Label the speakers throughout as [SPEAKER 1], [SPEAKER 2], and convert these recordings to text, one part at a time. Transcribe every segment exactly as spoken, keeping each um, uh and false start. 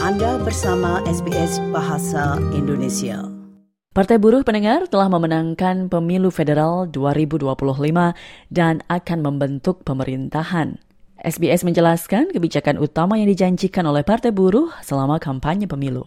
[SPEAKER 1] Anda bersama S B S Bahasa Indonesia.
[SPEAKER 2] Partai Buruh pendengar telah memenangkan pemilu federal dua ribu dua puluh lima dan akan membentuk pemerintahan. S B S menjelaskan kebijakan utama yang dijanjikan oleh Partai Buruh selama kampanye pemilu.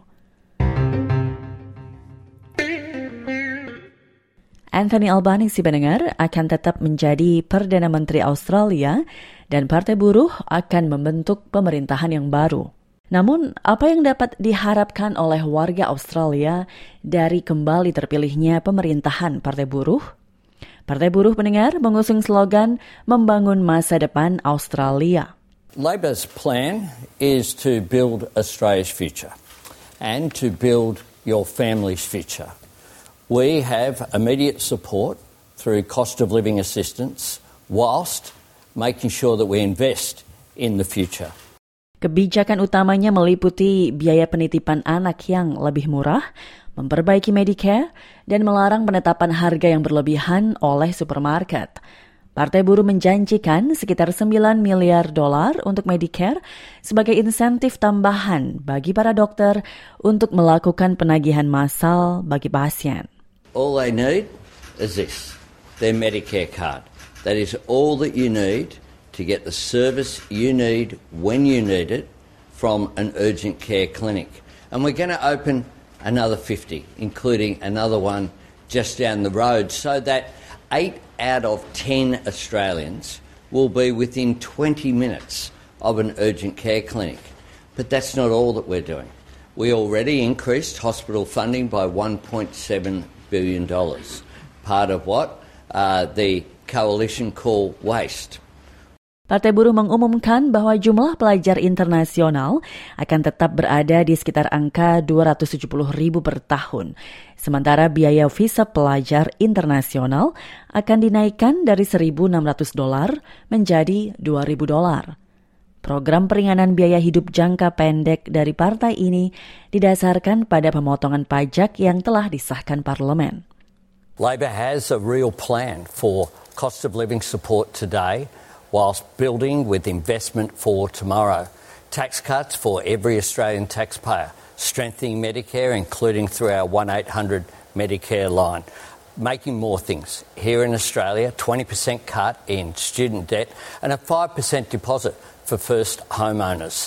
[SPEAKER 2] Anthony Albanese pendengar akan tetap menjadi Perdana Menteri Australia dan Partai Buruh akan membentuk pemerintahan yang baru. Namun, apa yang dapat diharapkan oleh warga Australia dari kembali terpilihnya pemerintahan Partai Buruh? Partai Buruh pendengar mengusung slogan membangun masa depan Australia.
[SPEAKER 3] Labor's plan is to build Australia's future and to build your family's future. We have immediate support through cost of living assistance whilst making sure that we invest in the future.
[SPEAKER 2] Kebijakan utamanya meliputi biaya penitipan anak yang lebih murah, memperbaiki Medicare, dan melarang penetapan harga yang berlebihan oleh supermarket. Partai Buruh menjanjikan sekitar sembilan miliar dolar untuk Medicare sebagai insentif tambahan bagi para dokter untuk melakukan penagihan massal bagi pasien.
[SPEAKER 3] All they need is this, their Medicare card. That is all that you need to get the service you need when you need it from an urgent care clinic. And we're going to open another fifty, including another one just down the road, so that eight out of ten Australians will be within twenty minutes of an urgent care clinic. But that's not all that we're doing. We already increased hospital funding by one point seven billion dollars, part of what uh, the coalition call WASTE.
[SPEAKER 2] Partai Buruh mengumumkan bahwa jumlah pelajar internasional akan tetap berada di sekitar angka dua ratus tujuh puluh ribu per tahun. Sementara biaya visa pelajar internasional akan dinaikkan dari seribu enam ratus dolar menjadi dua ribu dolar. Program peringanan biaya hidup jangka pendek dari partai ini didasarkan pada pemotongan pajak yang telah disahkan parlemen.
[SPEAKER 3] Labor has a real plan for cost of living support today, whilst building with investment for tomorrow. Tax cuts for every Australian taxpayer, strengthening Medicare, including through our one eight hundred Medicare line, making more things. Here in Australia, twenty percent cut in student debt and a five percent deposit for first homeowners.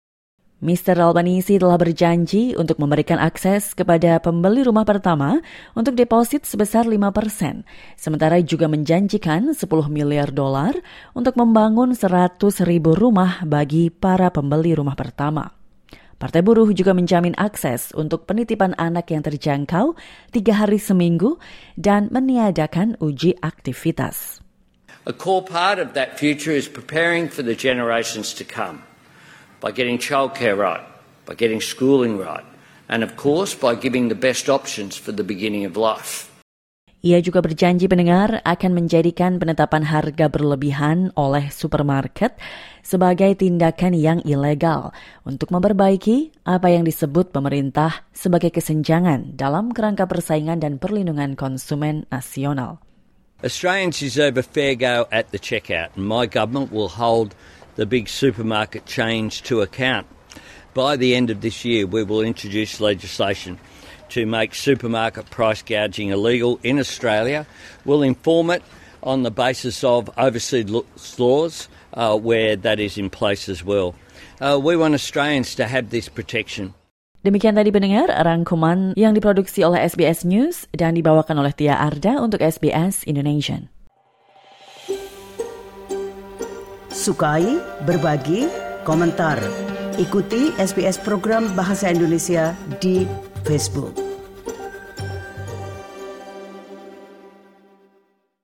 [SPEAKER 2] Mister Albanese telah berjanji untuk memberikan akses kepada pembeli rumah pertama untuk deposit sebesar lima persen, sementara juga menjanjikan sepuluh miliar dolar untuk membangun seratus ribu rumah bagi para pembeli rumah pertama. Partai Buruh juga menjamin akses untuk penitipan anak yang terjangkau tiga hari seminggu dan meniadakan uji aktivitas.
[SPEAKER 4] A core part of that future is preparing for the generations to come. By getting childcare right, by getting schooling right, and of course by giving the best options for the beginning of life.
[SPEAKER 2] Ia juga berjanji pendengar akan menjadikan penetapan harga berlebihan oleh supermarket sebagai tindakan yang ilegal untuk memperbaiki apa yang disebut pemerintah sebagai kesenjangan dalam kerangka persaingan dan perlindungan konsumen nasional.
[SPEAKER 3] Australians deserve a fair go at the checkout, and my government will hold the big supermarket change to account. By the end of this year, we will introduce legislation to make supermarket price gouging illegal in Australia. We'll inform it on the basis of overseas laws uh, where that is in place as well. Uh, we want Australians to have this protection.
[SPEAKER 2] Demikian tadi pendengar rangkuman yang diproduksi oleh S B S News dan dibawakan oleh Tia Arda untuk S B S Indonesian.
[SPEAKER 1] Sukai, berbagi, komentar. Ikuti S B S program Bahasa Indonesia di Facebook.